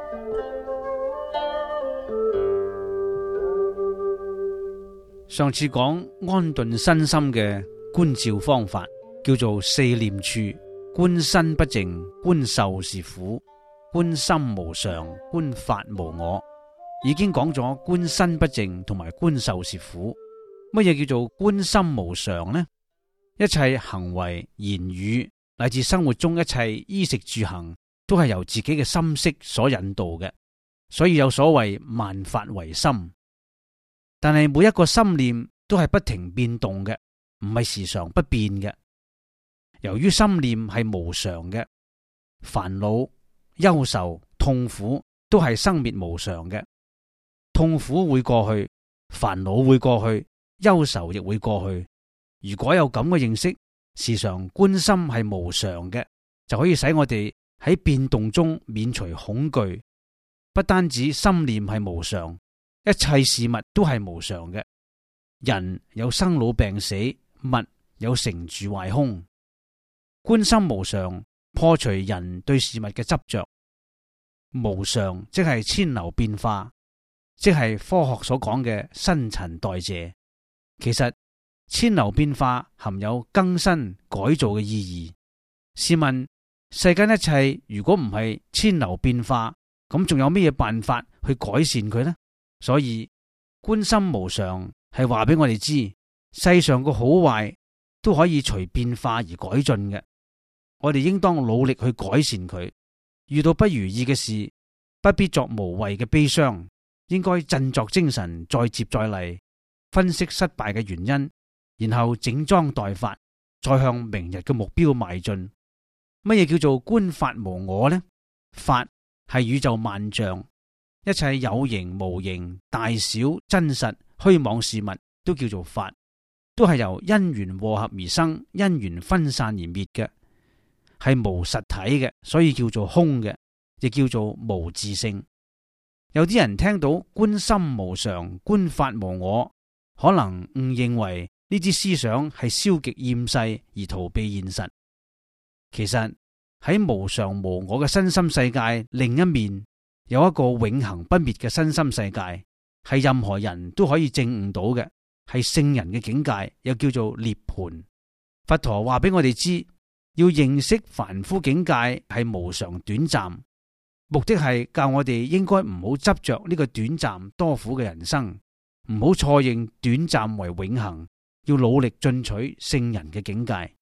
上次講安頓身心嘅觀照方法，叫做四念處：觀身不淨，觀受是苦，觀心無常，觀法無我。已經講咗觀身不淨同埋觀受是苦。乜嘢叫做觀心無常呢？一切行為言語乃至生活中一切衣食住行，都係由自己嘅心識所引導嘅，所以有所謂萬法唯心。但係每一個心念都係不停變動嘅，唔係時常不變嘅。由於心念係無常嘅，煩惱、憂愁、痛苦都係生滅無常嘅。痛苦會過去，煩惱會過去，憂愁亦會過去。如果有咁嘅認識，時常觀心係無常嘅，就可以使我哋喺變動中免除恐懼。不單止心念係無常，一切事物都係無常嘅。人有生老病死，物有成住壞空。觀心無常，破除人對事物嘅執着。無常即係遷流變化，即係科學所講嘅新陳代謝。其實遷流變化含有更新改造嘅意義。試問世間一切如果唔係遷流變化，咁仲有咩辦法去改善佢呢？所以觀心無常係話俾我哋知，世上個好壞都可以隨變化而改進嘅。我哋應當努力去改善佢。遇到不如意嘅事，不必作無謂嘅悲傷，應該振作精神，再接再厲，分析失敗嘅原因，然後整裝待發，再向明日嘅目標邁進。乜嘢叫做觀法無我呢？法係宇宙萬象，一切有形無形、大小真實虛妄事物都叫做法，都係由因緣和合而生，因緣分散而滅嘅，係無實體嘅，所以叫做空嘅，亦叫做無自性。有啲人聽到觀心無常、觀法無我，可能誤認為呢啲思想係消極厭世而逃避現實。其實喺無常無我嘅身心世界另一面，有一個永恆不滅嘅身心世界，係任何人都可以證悟到嘅，係聖人嘅境界，又叫做涅槃。佛陀話俾我哋知，要認識凡夫境界係無常短暫，目的係教我哋應該唔好執着呢個短暫多苦嘅人生，唔好錯認短暫為永恆，要努力進取聖人嘅境界。